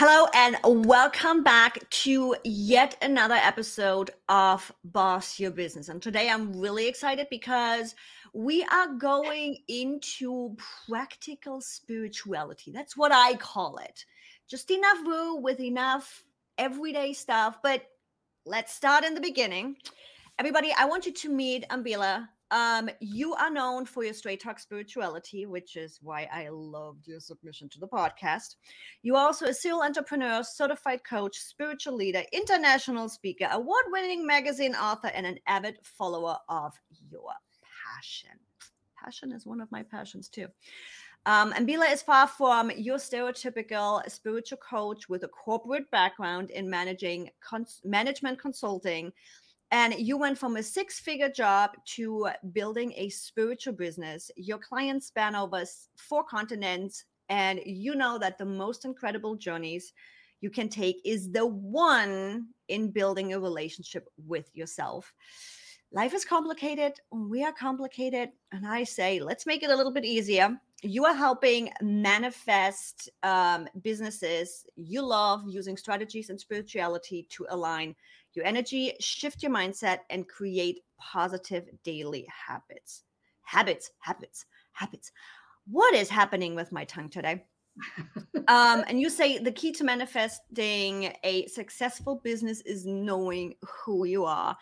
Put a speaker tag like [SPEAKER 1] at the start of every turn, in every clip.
[SPEAKER 1] Hello and welcome back to yet another episode of Boss Your Business. And today I'm really excited because we are going into practical spirituality. That's what I call it. Just enough woo with enough everyday stuff. But let's start in the beginning. Everybody, I want you to meet Ambila. You are known for your straight talk spirituality, which is why I loved your submission to the podcast. You are also a serial entrepreneur, certified coach, spiritual leader, international speaker, award-winning magazine author, and an avid follower of your passion. Passion is one of my passions too. Ambila is far from your stereotypical spiritual coach with a corporate background in management consulting. And you went from a six-figure job to building a spiritual business. Your clients span over 4 continents, and you know that the most incredible journeys you can take is the one in building a relationship with yourself. Life is complicated. We are complicated. And I say, let's make it a little bit easier. You are helping manifest businesses you love using strategies and spirituality to align your energy, shift your mindset, and create positive daily habits. Habits. What is happening with my tongue today? And you say the key to manifesting a successful business is knowing who you are.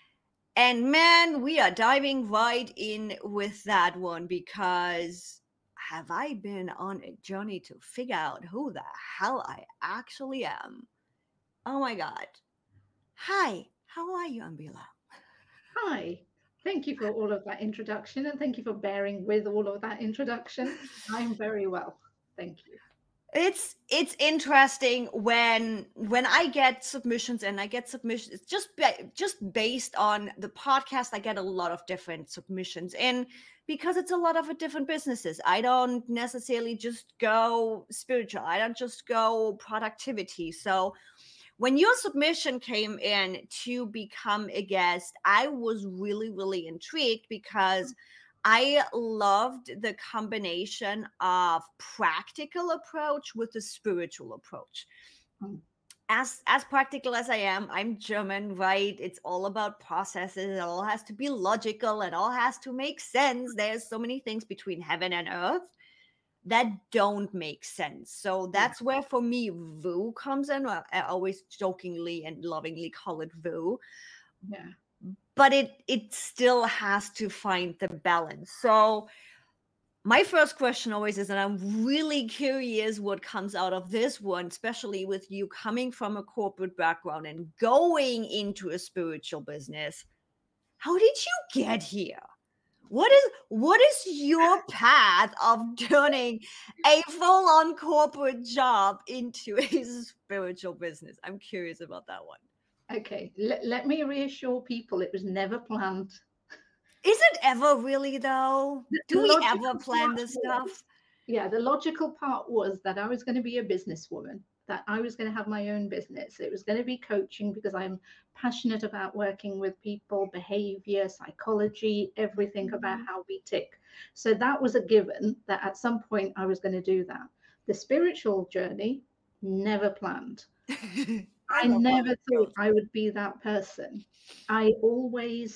[SPEAKER 1] And man, we are diving right in with that one because have I been on a journey to figure out who the hell I actually am? Oh my God. Hi, how are you, Ambila?
[SPEAKER 2] Hi, thank you for all of that introduction and thank you for bearing with all of that introduction. I'm very well, thank you.
[SPEAKER 1] It's interesting when I get submissions and I get submissions just based on the podcast. I get a lot of different submissions, and because it's a lot of different businesses, I don't necessarily just go spiritual. I don't just go productivity. So when your submission came in to become a guest, I was really, really intrigued because I loved the combination of practical approach with the spiritual approach.
[SPEAKER 2] Mm.
[SPEAKER 1] As practical as I am, I'm German, right? It's all about processes. It all has to be logical. It all has to make sense. There's so many things between heaven and earth that don't make sense. So
[SPEAKER 2] Yeah,
[SPEAKER 1] that's where for me Woo comes in. Well, I always jokingly and lovingly call it Woo,
[SPEAKER 2] yeah.
[SPEAKER 1] but it still has to find the balance. So my first question always is, and I'm really curious what comes out of this one, especially with you coming from a corporate background and going into a spiritual business. How did you get here? What is your path of turning a full-on corporate job into a spiritual business? I'm curious about that one.
[SPEAKER 2] Okay, let me reassure people it was never planned.
[SPEAKER 1] Is it ever really though?
[SPEAKER 2] The
[SPEAKER 1] Do we ever
[SPEAKER 2] logical
[SPEAKER 1] plan
[SPEAKER 2] part
[SPEAKER 1] this stuff?
[SPEAKER 2] was, yeah, the logical part was that I was going to be a businesswoman, that I was going to have my own business. It was going to be coaching because I'm passionate about working with people, behavior, psychology, everything about
[SPEAKER 1] Mhm.
[SPEAKER 2] how we tick. So that was a given that at some point I was going to do that. The spiritual journey, never planned.
[SPEAKER 1] I
[SPEAKER 2] I
[SPEAKER 1] love how
[SPEAKER 2] never
[SPEAKER 1] this
[SPEAKER 2] thought
[SPEAKER 1] goes.
[SPEAKER 2] I would be that person. I always,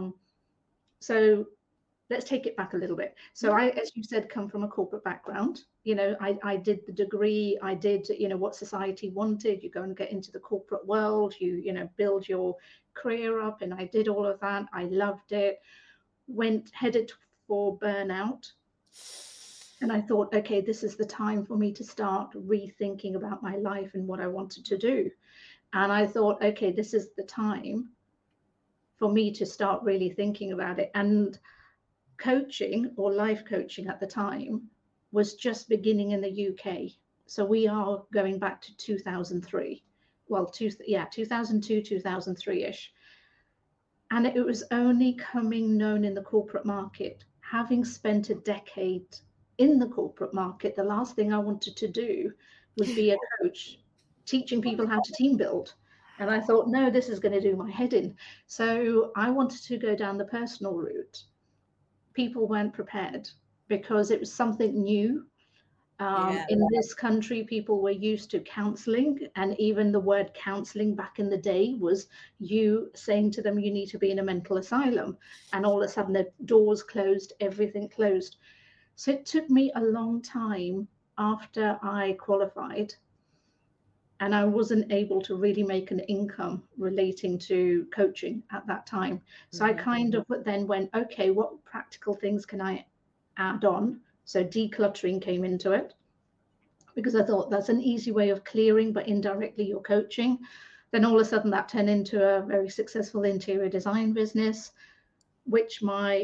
[SPEAKER 2] so let's take it back a little bit. So
[SPEAKER 1] Mhm.
[SPEAKER 2] I, as you said, come from a corporate background. I did the degree, I did, what society wanted. You go and get into the corporate world, build your career up. And I did all of that. I loved it, went headed for burnout. And I thought, okay, this is the time for me to start rethinking about my life and what I wanted to do. And I thought, okay, this is the time for me to start really thinking about it. And coaching or life coaching at the time was just beginning in the UK. So we are going back to 2003. Well, 2002, 2003 ish. And it was only coming known in the corporate market. Having spent a decade in the corporate market, the last thing I wanted to do was be a coach teaching people how to team build. And I thought, no, this is going to do my head in. So I wanted to go down the personal route. People weren't prepared because it was something new.
[SPEAKER 1] Yeah.
[SPEAKER 2] In this country, people were used to counseling, and even the word counseling back in the day was you saying to them, you need to be in a mental asylum. And all of a sudden, the doors closed, everything closed. So it took me a long time after I qualified, and I wasn't able to really make an income relating to coaching at that time. So I kind of then went, okay, what practical things can I add on? So decluttering came into it, because I thought that's an easy way of clearing, but indirectly you're coaching. Then all of a sudden that turned into a very successful interior design business, which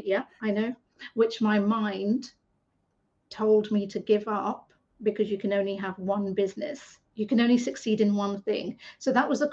[SPEAKER 2] which my mind told me to give up, because you can only have one business. You can only succeed in one thing. So that was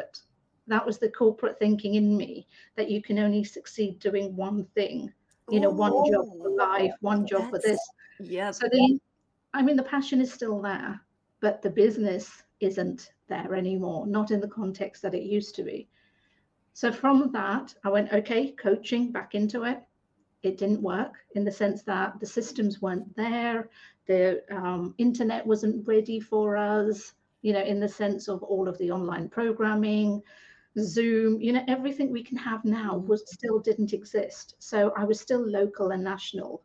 [SPEAKER 2] the corporate thinking in me, that you can only succeed doing one thing, one job for life, one job for this.
[SPEAKER 1] Yep.
[SPEAKER 2] So the passion is still there, but the business isn't there anymore, not in the context that it used to be. So from that, I went, okay, coaching, back into it. It didn't work, in the sense that the systems weren't there. The internet wasn't ready for us, in the sense of all of the online programming, Zoom, everything we can have now still didn't exist. So I was still local and national.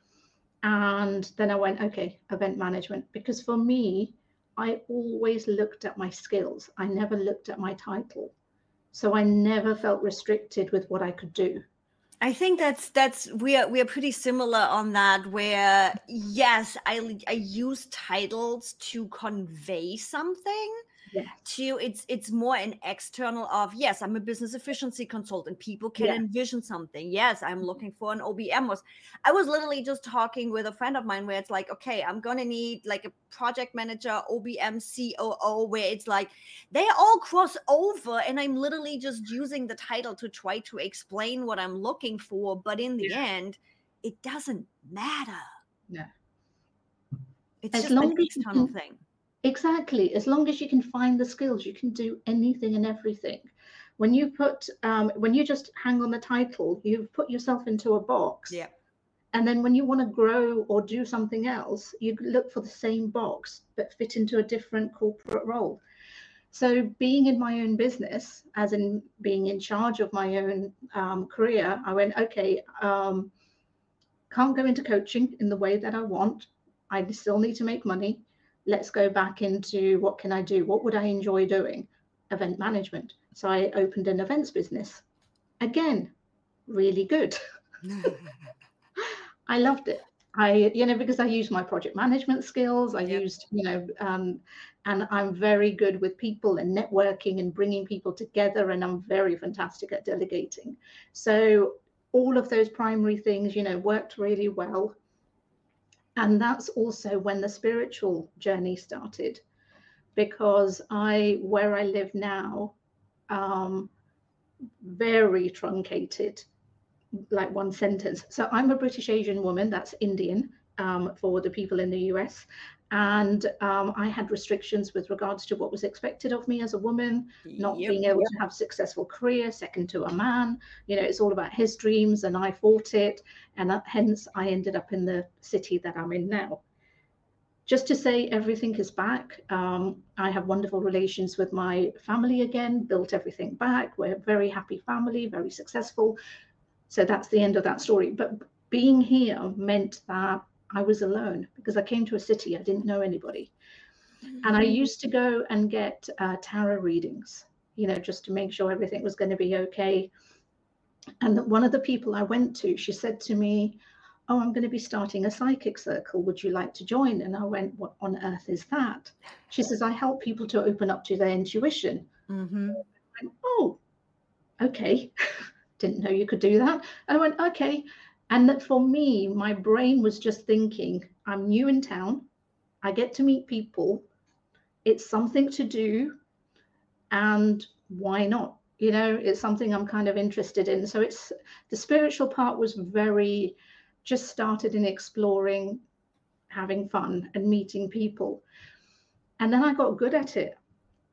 [SPEAKER 2] And then I went, okay, event management, because for me, I always looked at my skills. I never looked at my title. So I never felt restricted with what I could do.
[SPEAKER 1] I think that's we are pretty similar on that, where yes, I use titles to convey something.
[SPEAKER 2] Yes.
[SPEAKER 1] It's more an external of, yes, I'm a business efficiency consultant. People can
[SPEAKER 2] Yeah.
[SPEAKER 1] envision something. Yes, I'm looking for an OBM. I was literally just talking with a friend of mine where it's like, okay, I'm gonna need like a project manager, OBM, COO, where it's like they all cross over, and I'm literally just using the title to try to explain what I'm looking for. But in the end, it doesn't matter.
[SPEAKER 2] No.
[SPEAKER 1] It's just an external thing.
[SPEAKER 2] Exactly. As long as you can find the skills, you can do anything and everything. When you just hang on the title, you've put yourself into a box.
[SPEAKER 1] Yeah.
[SPEAKER 2] And then when you want to grow or do something else, you look for the same box, but fit into a different corporate role. So being in my own business, as in being in charge of my own career, I went, okay, can't go into coaching in the way that I want. I still need to make money. Let's go back into what can I do? What would I enjoy doing? Event management. So I opened an events business. Again, really good. I loved it. Because I used my project management skills. I used, and I'm very good with people and networking and bringing people together. And I'm very fantastic at delegating. So all of those primary things, worked really well. And that's also when the spiritual journey started, because where I live now, very truncated, like one sentence. So I'm a British Asian woman, that's Indian, for the people in the US. And I had restrictions with regards to what was expected of me as a woman, not being able to have a successful career, second to a man. It's all about his dreams, and I fought it. And hence I ended up in the city that I'm in now. Just to say, everything is back. I have wonderful relations with my family again, built everything back. We're a very happy family, very successful. So that's the end of that story. But being here meant that I was alone, because I came to a city, I didn't know anybody. And I used to go and get tarot readings, just to make sure everything was going to be okay. And one of the people I went to, she said to me, oh, I'm going to be starting a psychic circle. Would you like to join? And I went, what on earth is that? She says, I help people to open up to their intuition.
[SPEAKER 1] Mm-hmm.
[SPEAKER 2] I went, oh, okay. Didn't know you could do that. And I went, okay. And that for me, my brain was just thinking, I'm new in town. I get to meet people. It's something to do. And why not? It's something I'm kind of interested in. So it's the spiritual part was just started in exploring, having fun and meeting people. And then I got good at it.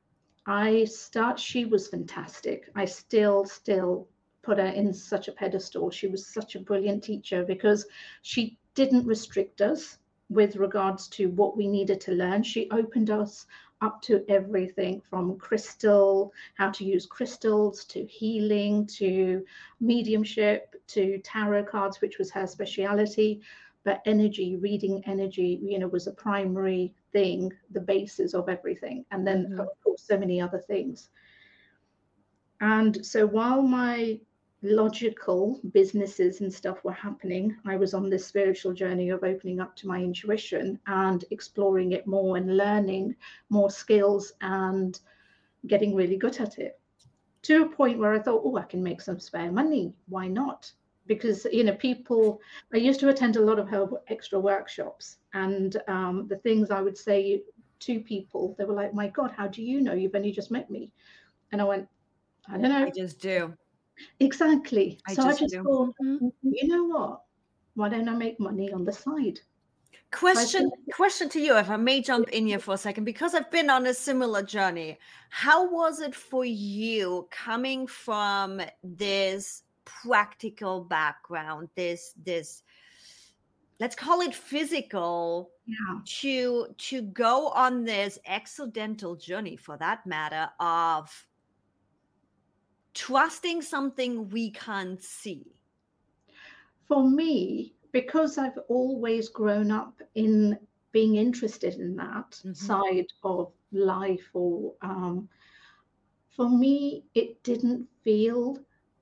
[SPEAKER 2] She was fantastic. I still put her in such a pedestal. She was such a brilliant teacher, because she didn't restrict us. with regards to what we needed to learn. She opened us up to everything from crystal, how to use crystals, to healing, to mediumship, to tarot cards, which was her speciality. But energy, reading energy, was a primary thing, the basis of everything. And then, of course, so many other things. And so while my logical businesses and stuff were happening, I was on this spiritual journey of opening up to my intuition and exploring it more and learning more skills and getting really good at it, to a point where I thought, oh, I can make some spare money. Why not? Because, I used to attend a lot of her extra workshops, and the things I would say to people, they were like, my God, how do you know? You've only just met me. And I went, I don't know.
[SPEAKER 1] I just do.
[SPEAKER 2] Exactly. So I just
[SPEAKER 1] do.
[SPEAKER 2] thought, you know what? Why don't I make money on the side?
[SPEAKER 1] Question to you, if I may jump in here for a second, because I've been on a similar journey. How was it for you coming from this practical background, this let's call it physical, to go on this accidental journey, for that matter, of trusting something we can't see?
[SPEAKER 2] For me, because I've always grown up in being interested in that side of life, or for me, it didn't feel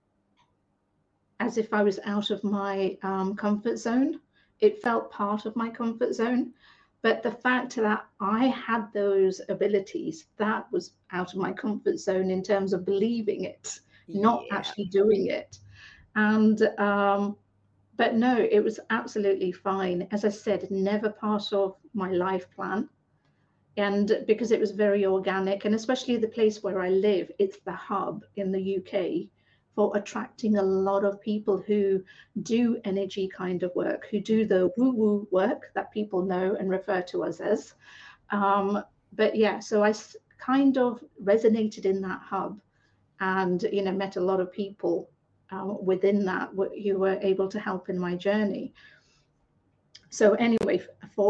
[SPEAKER 2] as if I was out of my comfort zone. It felt part of my comfort zone. But the fact that I had those abilities, that was out of my comfort zone in terms of believing it, not actually doing it. And but no, it was absolutely fine. As I said, never part of my life plan. And because it was very organic, and especially the place where I live, it's the hub in the UK for attracting a lot of people who do energy kind of work, who do the woo-woo work that people know and refer to us as. But yeah, so I kind of resonated in that hub, and met a lot of people within that you were able to help in my journey. So anyway,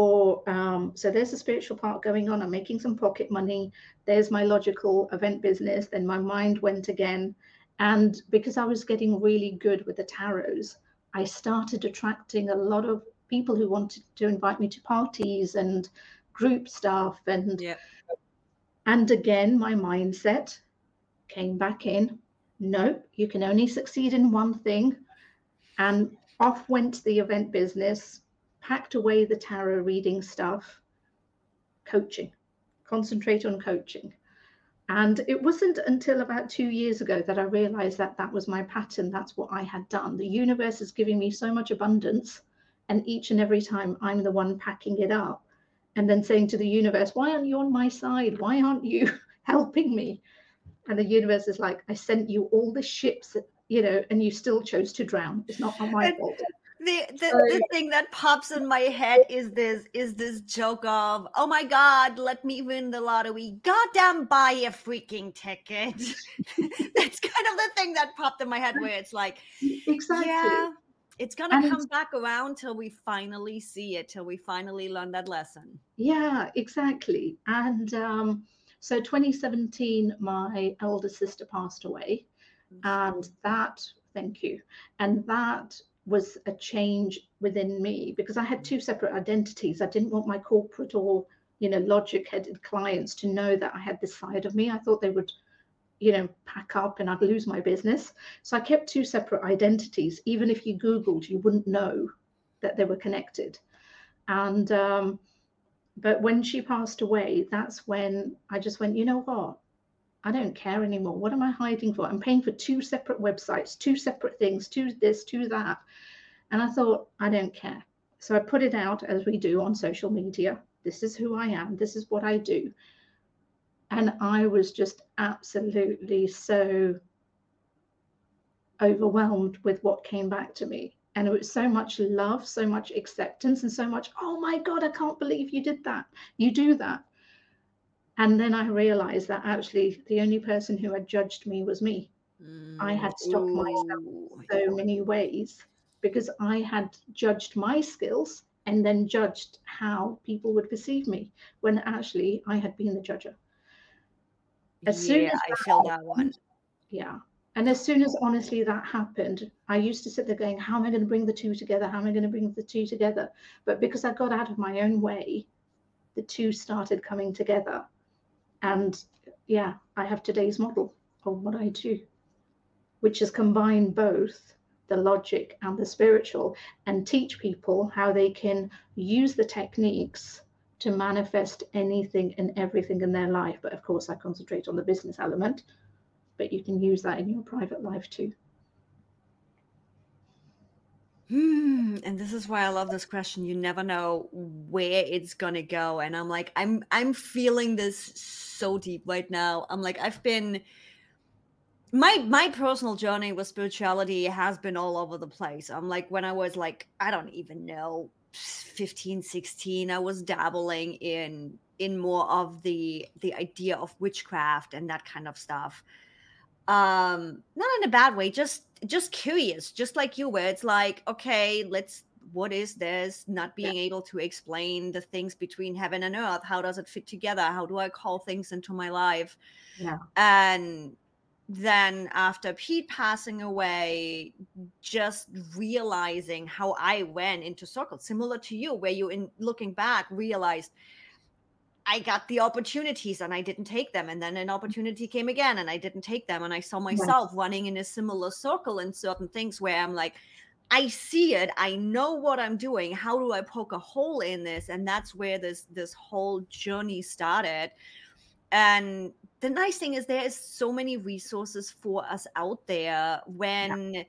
[SPEAKER 2] so there's a spiritual part going on. I'm making some pocket money. There's my logical event business. Then my mind went again. And because I was getting really good with the tarots, I started attracting a lot of people who wanted to invite me to parties and group stuff. And again, my mindset came back in. Nope, you can only succeed in one thing. And off went the event business, packed away the tarot reading stuff, coaching, concentrate on coaching. And it wasn't until about 2 years ago that I realized that that was my pattern. That's what I had done. The universe is giving me so much abundance, and each and every time I'm the one packing it up and then saying to the universe, why aren't you on my side? Why aren't you helping me? And the universe is like, I sent you all the ships, and you still chose to drown. It's not my fault.
[SPEAKER 1] The thing that pops in my head is this joke of, oh my God, let me win the lottery. Goddamn, buy a freaking ticket. That's kind of the thing that popped in my head, where it's like,
[SPEAKER 2] exactly.
[SPEAKER 1] Yeah, it's gonna come back around till we finally see it, till we finally learn that lesson.
[SPEAKER 2] Yeah, exactly. And so 2017, my elder sister passed away, and that, thank you, and that was a change within me, because I had two separate identities. I didn't want my corporate or logic-headed clients to know that I had this side of me. I thought they would pack up and I'd lose my business. So I kept two separate identities. Even if you Googled, you wouldn't know that they were connected. And but when she passed away, that's when I just went, you know what? I don't care anymore. What am I hiding for? I'm paying for two separate websites, two separate things, to this, to that. And I thought, I don't care. So I put it out, as we do on social media. This is who I am. This is what I do. And I was just absolutely so overwhelmed with what came back to me. And it was so much love, so much acceptance, and so much, oh my God, I can't believe you did that. You do that. And then I realized that actually the only person who had judged me was me. I had stopped myself in so many ways because I had judged my skills and then judged how people would perceive me when actually I had been the judger. As soon
[SPEAKER 1] Yeah,
[SPEAKER 2] as
[SPEAKER 1] I
[SPEAKER 2] that
[SPEAKER 1] feel that one.
[SPEAKER 2] happened, yeah. And as soon as honestly that happened, I used to sit there going, how am I going to bring the two together? How am I going to bring the two together? But because I got out of my own way, the two started coming together. And yeah, I have today's model of what I do, which is combine both the logic and the spiritual and teach people how they can use the techniques to manifest anything and everything in their life. But of course, I concentrate on the business element, but you can use that in your private life too.
[SPEAKER 1] And this is why I love this question. You never know where it's gonna go. And I'm like, I'm feeling this so deep right now. I'm like, I've been my personal journey with spirituality has been all over the place. I'm like, when I was like, I don't even know, 15, 16, I was dabbling in more of the idea of witchcraft and that kind of stuff. Not in a bad way, just curious, just like you, where it's like, okay, what is this? Not
[SPEAKER 2] Yeah.
[SPEAKER 1] being able to explain the things between heaven and earth. How does it fit together? How do I call things into my life?
[SPEAKER 2] Yeah.
[SPEAKER 1] And then after Pete passing away, just realizing how I went into circles, similar to you, where you, in looking back, realized I got the opportunities and I didn't take them. And then an opportunity came again and I didn't take them. And I saw myself
[SPEAKER 2] Yes.
[SPEAKER 1] running in a similar circle in certain things where I'm like, I see it. I know what I'm doing. How do I poke a hole in this? And that's where this whole journey started. And the nice thing is there is so many resources for us out there
[SPEAKER 2] Yeah.
[SPEAKER 1] when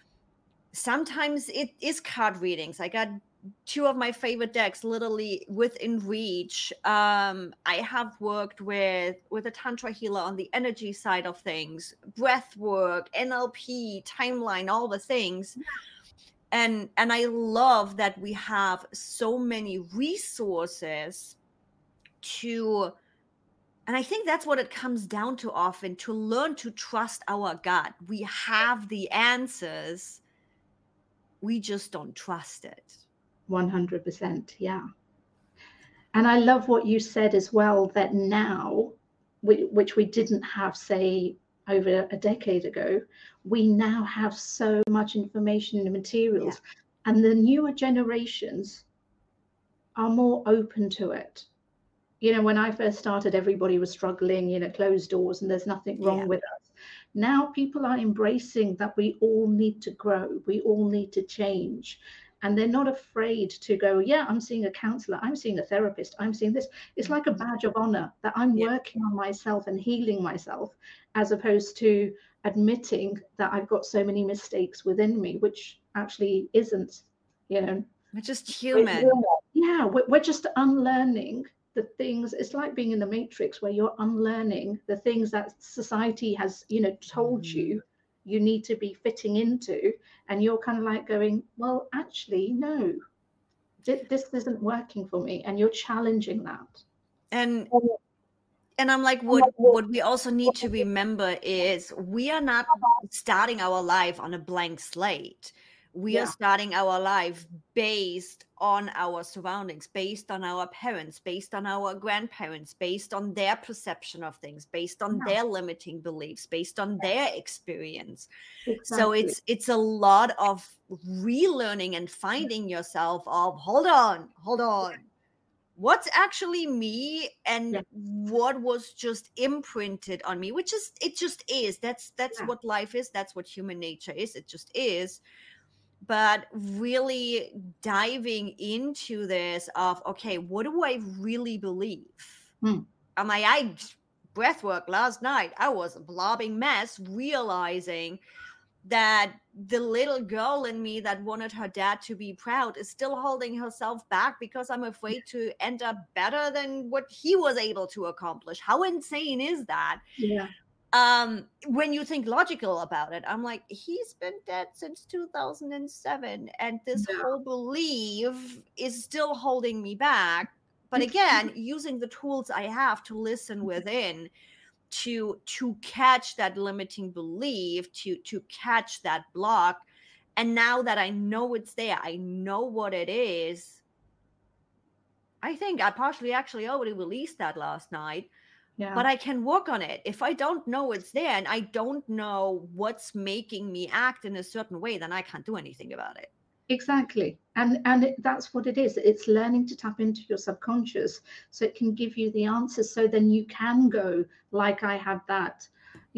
[SPEAKER 1] sometimes it is card readings. I got two of my favorite decks literally within reach. I have worked with a tantra healer on the energy side of things, breath work, NLP, timeline, all the things. And I love that we have so many resources to, and I think that's what it comes down to often, to learn to trust our gut. We have the answers, we just don't trust it.
[SPEAKER 2] 100%. Yeah. And I love what you said as well, that now, which we didn't have, say, over a decade ago, we now have so much information and
[SPEAKER 1] Yeah.
[SPEAKER 2] materials, and the newer generations are more open to it. You know, when I first started, everybody was struggling, you know, closed doors, and there's nothing
[SPEAKER 1] Yeah.
[SPEAKER 2] wrong with us. Now people are embracing that we all need to grow, we all need to change. And they're not afraid to go, yeah, I'm seeing a counselor, I'm seeing a therapist, I'm seeing this. It's like a badge of honor that I'm
[SPEAKER 1] Yeah.
[SPEAKER 2] working on myself and healing myself, as opposed to admitting that I've got so many mistakes within me, which actually isn't, you know,
[SPEAKER 1] We're just human.
[SPEAKER 2] yeah, we're just unlearning the things. It's like being in the matrix, where you're unlearning the things that society has, you know, told
[SPEAKER 1] Mhm.
[SPEAKER 2] you need to be fitting into, and you're kind of like going, well, actually no, this isn't working for me, and you're challenging that.
[SPEAKER 1] And and I'm like, what we also need to remember is we are not starting our life on a blank slate. We are
[SPEAKER 2] Yeah.
[SPEAKER 1] starting our life based on our surroundings, based on our parents, based on our grandparents, based on their perception of things, based on
[SPEAKER 2] Yeah.
[SPEAKER 1] their limiting beliefs, based on their experience. So
[SPEAKER 2] Exactly.
[SPEAKER 1] it's a lot of relearning and finding yourself of, hold on, what's actually me and
[SPEAKER 2] Yeah.
[SPEAKER 1] what was just imprinted on me, which is, it just is, that's
[SPEAKER 2] Yeah.
[SPEAKER 1] what life is, that's what human nature is, it just is. But really diving into this of, okay, what do I really believe?
[SPEAKER 2] Hmm.
[SPEAKER 1] I breath work last night, I was a blobbing mess, realizing that the little girl in me that wanted her dad to be proud is still holding herself back because I'm afraid to end up better than what he was able to accomplish. How insane is that?
[SPEAKER 2] Yeah.
[SPEAKER 1] When you think logical about it, I'm like, he's been dead since 2007 and this
[SPEAKER 2] Yeah.
[SPEAKER 1] whole belief is still holding me back. But
[SPEAKER 2] It's
[SPEAKER 1] again, using the tools I have to listen within, to catch that limiting belief, to catch that block. And now that I know it's there, I know what it is, I think I partially actually already released that last night,
[SPEAKER 2] Yeah.
[SPEAKER 1] but I can work on it. If I don't know it's there and I don't know what's making me act in a certain way, then I can't do anything about it.
[SPEAKER 2] Exactly. That's what it is. It's learning to tap into your subconscious so it can give you the answers. So then you can go, like I had that,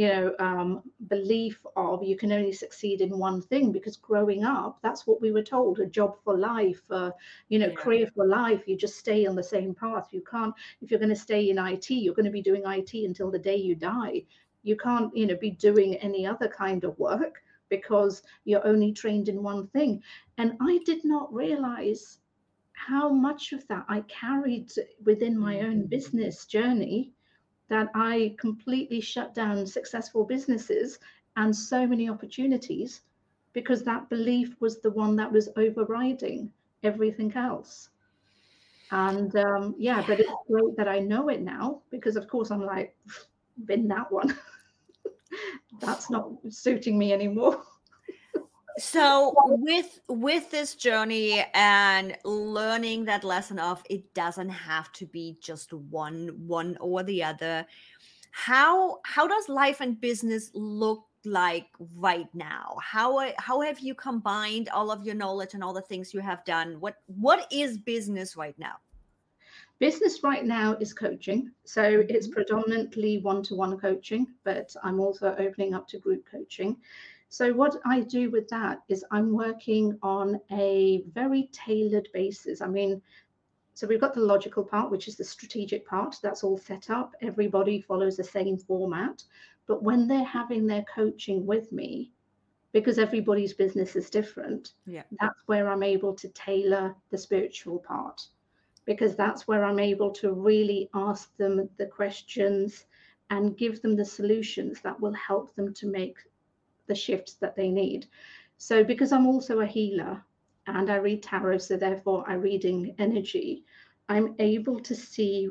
[SPEAKER 2] belief of you can only succeed in one thing, because growing up, that's what we were told: a job for life,
[SPEAKER 1] Yeah.
[SPEAKER 2] career for life. You just stay on the same path. You can't, if you're going to stay in IT, you're going to be doing IT until the day you die. You can't, be doing any other kind of work because you're only trained in one thing. And I did not realize how much of that I carried within my own
[SPEAKER 1] Mhm.
[SPEAKER 2] business journey, that I completely shut down successful businesses and so many opportunities because that belief was the one that was overriding everything else. And yeah,
[SPEAKER 1] Yeah.
[SPEAKER 2] but it's great that I know it now, because of course I'm like, been that one. That's not suiting me anymore.
[SPEAKER 1] So with this journey and learning that lesson of it doesn't have to be just one or the other, how does life and business look like right now? How have you combined all of your knowledge and all the things you have done? What is business right now?
[SPEAKER 2] Business right now is coaching. So it's
[SPEAKER 1] Mhm.
[SPEAKER 2] predominantly one-to-one coaching, but I'm also opening up to group coaching. So what I do with that is I'm working on a very tailored basis. I mean, so we've got the logical part, which is the strategic part. That's all set up. Everybody follows the same format. But when they're having their coaching with me, because everybody's business is different,
[SPEAKER 1] Yeah.
[SPEAKER 2] that's where I'm able to tailor the spiritual part, because that's where I'm able to really ask them the questions and give them the solutions that will help them to make the shifts that they need. So, because I'm also a healer and I read tarot, so therefore I'm reading energy, I'm able to see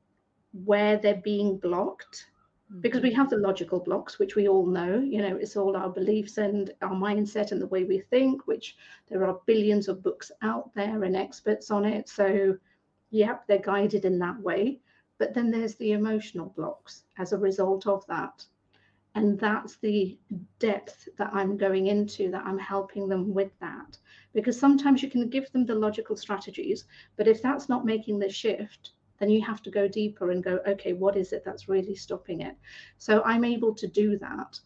[SPEAKER 2] where they're being blocked, because we
[SPEAKER 1] Mhm.
[SPEAKER 2] have the logical blocks, which we all know, it's all our beliefs and our mindset and the way we think, which there are billions of books out there and experts on it. So yep, they're guided in that way. But then there's the emotional blocks as a result of that. And that's the depth that I'm going into, that I'm helping them with that. Because sometimes you can give them the logical strategies, but if that's not making the shift, then you have to go deeper and go, okay, what is it that's really stopping it? So I'm able to do that.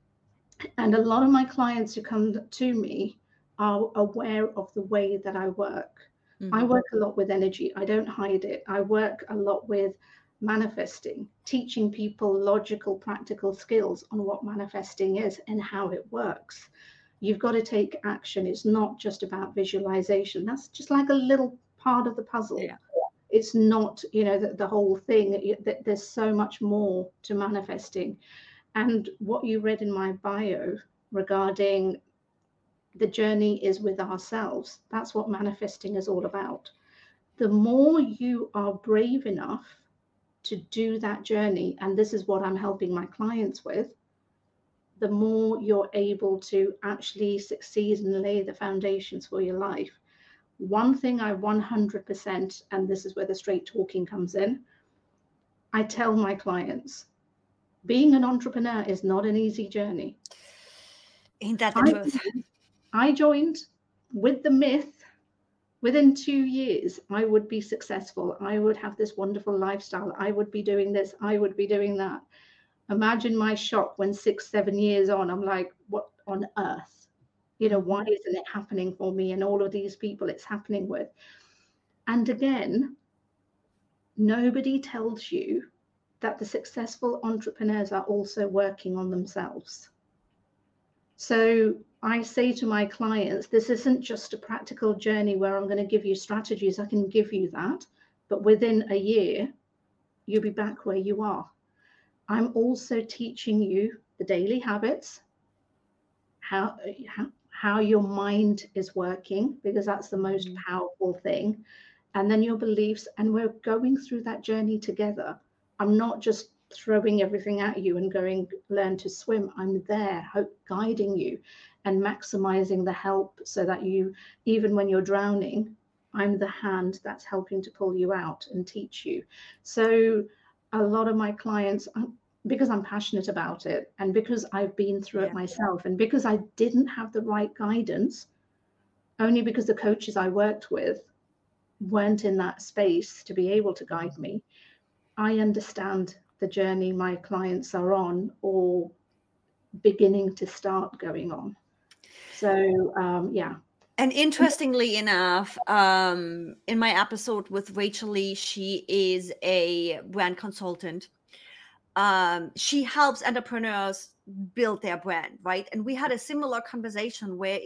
[SPEAKER 2] And a lot of my clients who come to me are aware of the way that I work. I
[SPEAKER 1] Mhm.
[SPEAKER 2] work a lot with energy. I don't hide it. I work a lot with manifesting, teaching people logical, practical skills on what manifesting is and how it works. You've got to take action. It's not just about visualization. That's just like a little part of the puzzle.
[SPEAKER 1] Yeah.
[SPEAKER 2] It's not, the whole thing. There's so much more to manifesting. And what you read in my bio regarding the journey is with ourselves, that's what manifesting is all about. The more you are brave enough to do that journey, and this is what I'm helping my clients with, the more you're able to actually succeed and lay the foundations for your life. One thing I 100%, and this is where the straight talking comes in, I tell my clients, being an entrepreneur is not an easy journey.
[SPEAKER 1] Ain't that the
[SPEAKER 2] I
[SPEAKER 1] truth?
[SPEAKER 2] I joined with the myth, within 2 years, I would be successful. I would have this wonderful lifestyle. I would be doing this. I would be doing that. Imagine my shock when 6, 7 years on, I'm like, what on earth? Why
[SPEAKER 1] Mhm.
[SPEAKER 2] isn't it happening for me and all of these people it's happening with? And again, nobody tells you that the successful entrepreneurs are also working on themselves. So I say to my clients, this isn't just a practical journey where I'm going to give you strategies. I can give you that, but within a year, you'll be back where you are. I'm also teaching you the daily habits, how how your mind is working, because that's the most
[SPEAKER 1] Mhm.
[SPEAKER 2] powerful thing, and then your beliefs, and we're going through that journey together. I'm not just throwing everything at you and going learn to swim. I'm there guiding you and maximizing the help so that you, even when you're drowning, I'm the hand that's helping to pull you out and teach you. So a lot of my clients, because I'm passionate about it, and because I've been through it
[SPEAKER 1] Yeah.
[SPEAKER 2] myself, and because I didn't have the right guidance, only because the coaches I worked with weren't in that space to be able to guide me, I understand the journey my clients are on or beginning to start going on. So yeah.
[SPEAKER 1] And interestingly enough, in my episode with Rachel Lee, she is a brand consultant. She helps entrepreneurs build their brand, right? And we had a similar conversation where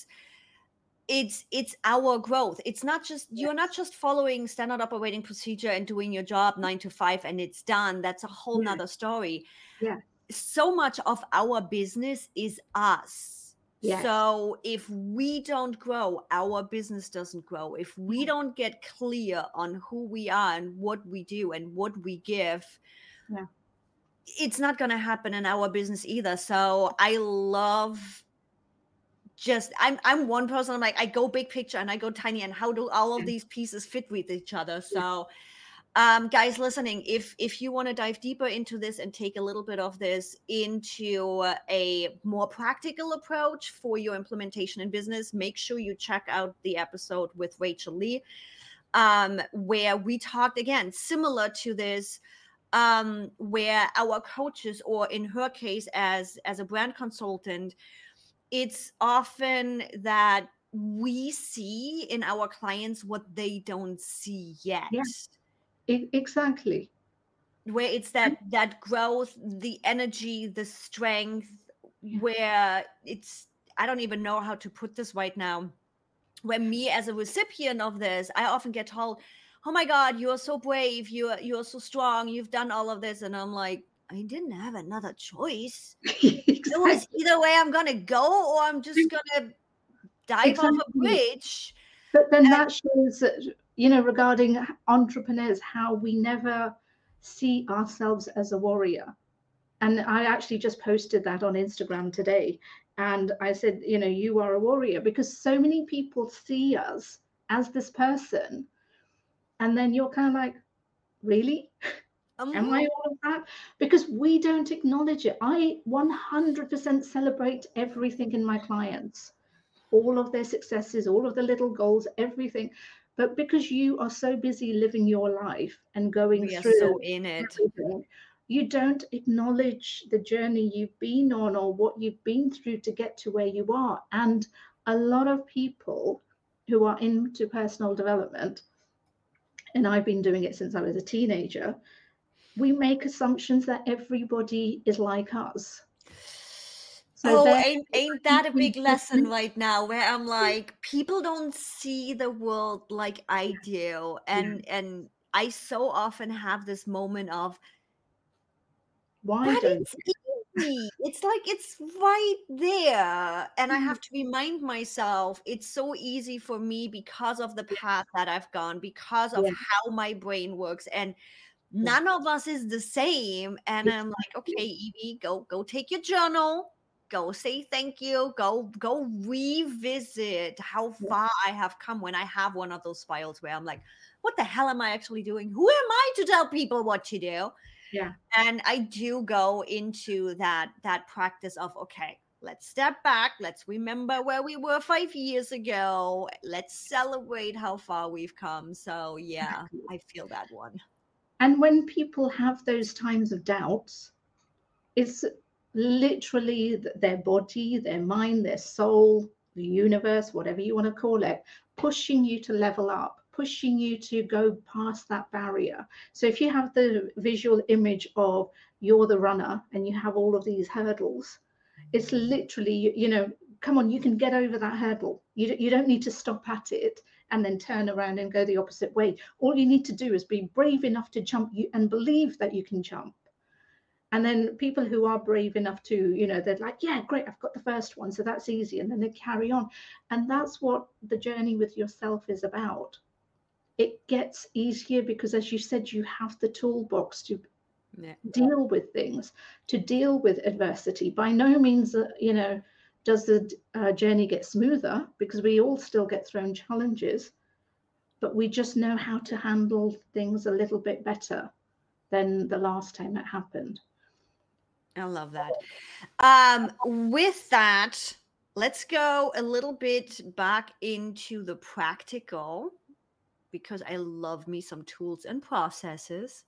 [SPEAKER 1] it's our growth. It's not just, you're not just following standard operating procedure and doing your job 9 to 5 and it's done. That's a whole
[SPEAKER 2] Yeah.
[SPEAKER 1] nother story.
[SPEAKER 2] Yeah.
[SPEAKER 1] So much of our business is us.
[SPEAKER 2] Yes.
[SPEAKER 1] So if we don't grow, our business doesn't grow. If we don't get clear on who we are and what we do and what we give,
[SPEAKER 2] Yeah.
[SPEAKER 1] it's not going to happen in our business either. So I love, just I'm one person. I'm like, I go big picture and I go tiny, and how do all of these pieces fit with each other? So guys listening, if you want to dive deeper into this and take a little bit of this into a more practical approach for your implementation in business, make sure you check out the episode with Rachel Lee, where we talked again similar to this, where our coaches, or in her case as a brand consultant, it's often that we see in our clients what they don't see yet.
[SPEAKER 2] Yeah. Exactly.
[SPEAKER 1] Where it's that growth, the energy, the strength, where it's, I don't even know how to put this right now, where me as a recipient of this, I often get told, oh my God, you're so brave, you're so strong, you've done all of this. And I'm like, I didn't have another choice.
[SPEAKER 2] Exactly.
[SPEAKER 1] It was either way I'm gonna go, or I'm just gonna dive off a bridge.
[SPEAKER 2] But then that shows that, you know, regarding entrepreneurs, how we never see ourselves as a warrior. And I actually just posted that on Instagram today. And I said, you know, you are a warrior, because so many people see us as this person. And then you're kind of like, really? Am I all of that? Because we don't acknowledge it. I 100% celebrate everything in my clients, all of their successes, all of the little goals, everything. But because you are so busy living your life and going
[SPEAKER 1] We are
[SPEAKER 2] through
[SPEAKER 1] so in it.
[SPEAKER 2] everything, you don't acknowledge the journey you've been on or what you've been through to get to where you are. And a lot of people who are into personal development, and I've been doing it since I was a teenager, we make assumptions that everybody is like us. So
[SPEAKER 1] ain't that a big lesson right now, where I'm like, people don't see the world like I do. And I so often have this moment of,
[SPEAKER 2] why
[SPEAKER 1] but
[SPEAKER 2] don't
[SPEAKER 1] it's easy. It's like, it's right there. And I have to remind myself, it's so easy for me because of the path that I've gone, because of how my brain works. And none of us is the same. And I'm like, okay, Evie, go take your journal, go say thank you, go revisit how far I have come when I have one of those spirals where I'm like, what the hell am I actually doing? Who am I to tell people what to do?
[SPEAKER 2] Yeah.
[SPEAKER 1] And I do go into that practice of, okay, let's step back. Let's remember where we were 5 years ago. Let's celebrate how far we've come. So yeah, I feel that one.
[SPEAKER 2] And when people have those times of doubts, it's literally their body, their mind, their soul, the universe, whatever you want to call it, pushing you to level up, pushing you to go past that barrier. So if you have the visual image of you're the runner and you have all of these hurdles, it's literally, you know, come on, you can get over that hurdle. You don't need to stop at it and then turn around and go the opposite way. All you need to do is be brave enough to jump and believe that you can jump. And then people who are brave enough to, you know, they're like, yeah, great, I've got the first one, so that's easy. And then they carry on. And that's what the journey with yourself is about. It gets easier because, as you said, you have the toolbox to deal with things, to deal with adversity. By no means, you know, does the journey get smoother, because we all still get thrown challenges. but we just know how to handle things a little bit better than the last time it happened.
[SPEAKER 1] I love that. With that, let's go a little bit back into the practical, because I love me some tools and processes.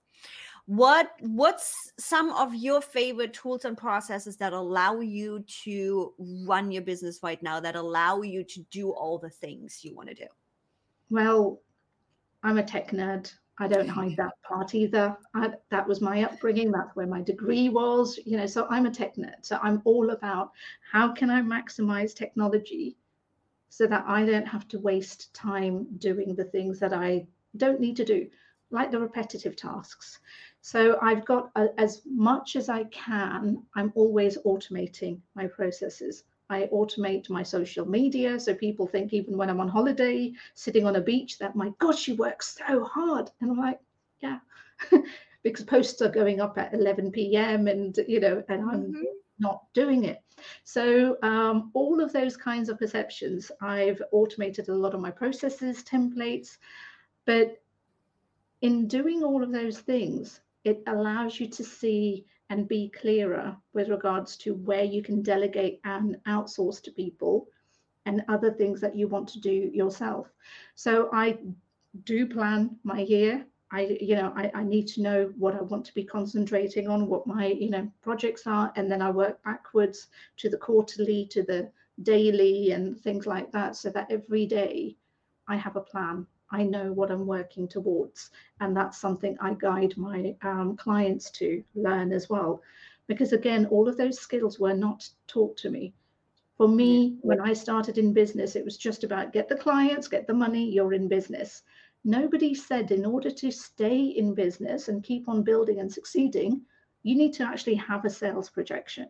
[SPEAKER 1] What's some of your favorite tools and processes that allow you to run your business right now, that allow you to do all the things you want to do?
[SPEAKER 2] Well, I'm a tech nerd. I don't hide that part either. That was my upbringing. That's where my degree was, so I'm a tech nerd. So I'm all about how can I maximize technology so that I don't have to waste time doing the things that I don't need to do, like the repetitive tasks. So I've got, as much as I can, I'm always automating my processes. I automate my social media. So people think even when I'm on holiday, sitting on a beach, that my gosh, you work so hard. And I'm like, yeah, because posts are going up at 11 p.m. and I'm not doing it. So all of those kinds of perceptions, I've automated a lot of my processes, templates, but in doing all of those things, it allows you to see and be clearer with regards to where you can delegate and outsource to people and other things that you want to do yourself. So I do plan my year. I need to know what I want to be concentrating on, what my projects are, and then I work backwards to the quarterly, to the daily, and things like that, so that every day I have a plan. I know what I'm working towards, and that's something I guide my clients to learn as well, because again, all of those skills were not taught to me. For me, when I started in business, it was just about get the clients, get the money, you're in business. Nobody said in order to stay in business and keep on building and succeeding, you need to actually have a sales projection.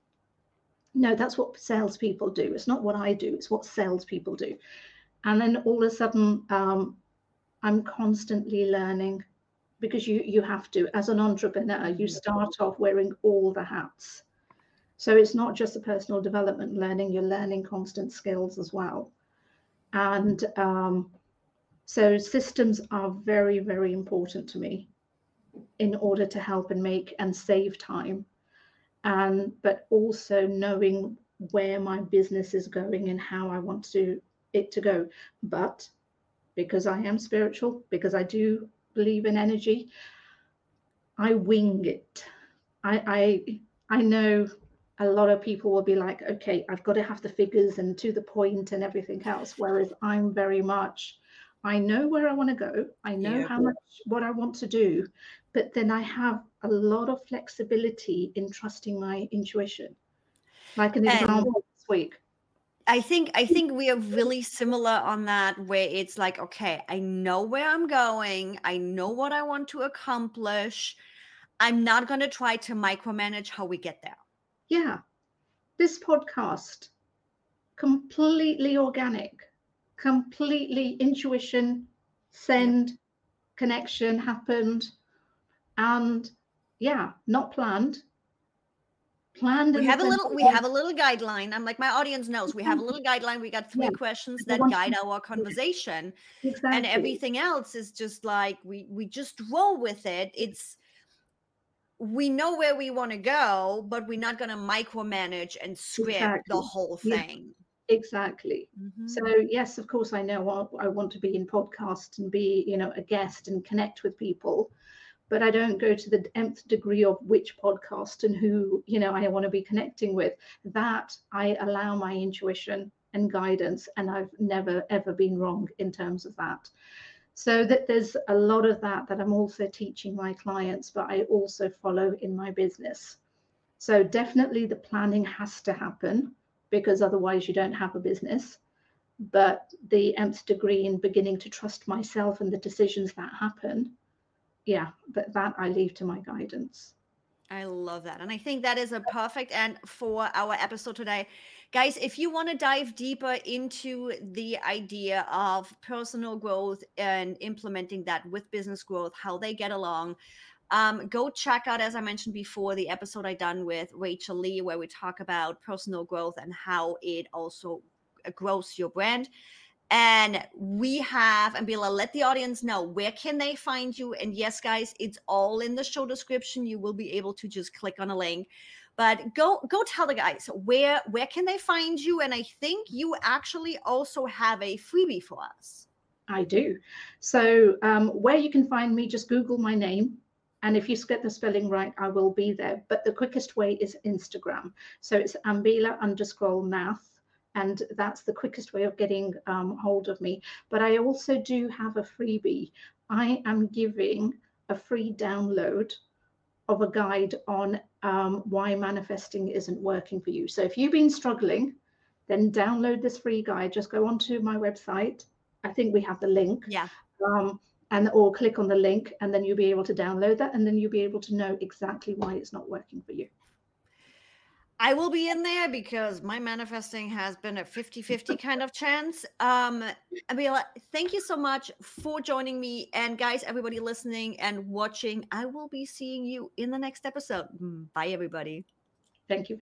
[SPEAKER 2] No, that's what salespeople do. It's not what I do, it's what salespeople do. And then all of a sudden, I'm constantly learning, because you have to, as an entrepreneur, you start off wearing all the hats. So it's not just the personal development learning, you're learning constant skills as well. And so systems are very, very important to me in order to help and make and save time. But also knowing where my business is going and how I want it to go. But because I am spiritual, because I do believe in energy, I wing it. I know a lot of people will be like, okay, I've got to have the figures and to the point and everything else. Whereas I'm very much, I know where I want to go. I know how much, what I want to do, but then I have a lot of flexibility in trusting my intuition. Like an example this week.
[SPEAKER 1] I think we are really similar on that, where it's like, okay, I know where I'm going. I know what I want to accomplish. I'm not going to try to micromanage how we get there.
[SPEAKER 2] Yeah. This podcast, completely organic, completely intuition, send, connection happened. And yeah, not planned.
[SPEAKER 1] We have a little guideline. I'm like, my audience knows we have a little guideline. We got 3 questions that guide our conversation.
[SPEAKER 2] Exactly.
[SPEAKER 1] And everything else is just like, we just roll with it. We know where we want to go, but we're not going to micromanage and script the whole thing.
[SPEAKER 2] Yeah, exactly. So yes, of course, I know I want to be in podcasts and be, a guest and connect with people. But I don't go to the nth degree of which podcast and who, I want to be connecting with. That I allow my intuition and guidance, and I've never, ever been wrong in terms of that. So that there's a lot of that I'm also teaching my clients, but I also follow in my business. So definitely the planning has to happen, because otherwise you don't have a business. But the nth degree in beginning to trust myself and the decisions that happen, yeah, but that I leave to my guidance.
[SPEAKER 1] I love that. And I think that is a perfect end for our episode today. Guys, if you want to dive deeper into the idea of personal growth and implementing that with business growth, how they get along, go check out, as I mentioned before, the episode I done with Rachel Lee, where we talk about personal growth and how it also grows your brand. And we have, and Bila, let the audience know, where can they find you? And yes, guys, it's all in the show description. You will be able to just click on a link. But go tell the guys where can they find you? And I think you actually also have a freebie for us.
[SPEAKER 2] I do. So where you can find me, just Google my name. And if you get the spelling right, I will be there. But the quickest way is Instagram. So it's Ambila_Nath. And that's the quickest way of getting hold of me. But I also do have a freebie. I am giving a free download of a guide on why manifesting isn't working for you. So if you've been struggling, then download this free guide. Just go onto my website. I think we have the link.
[SPEAKER 1] Yeah.
[SPEAKER 2] Or click on the link, and then you'll be able to download that, and then you'll be able to know exactly why it's not working for you.
[SPEAKER 1] I will be in there because my manifesting has been a 50-50 kind of chance. Ambila, thank you so much for joining me. And guys, everybody listening and watching, I will be seeing you in the next episode. Bye, everybody.
[SPEAKER 2] Thank you.